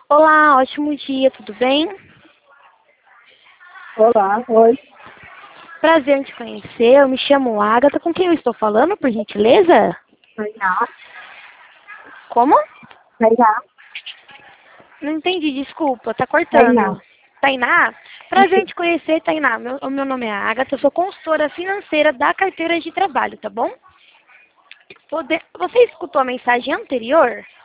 Olá, ótimo dia, tudo bem? Olá, oi. Prazer em te conhecer, eu me chamo Agatha, com quem eu estou falando, por gentileza? Tainá. Como? Tainá. Não entendi, desculpa, tá Tainá. cortando. Tainá? Prazer em te conhecer, Tainá. O meu nome é Agatha, eu sou consultora financeira da carteira de trabalho, tá bom? Você escutou a mensagem anterior?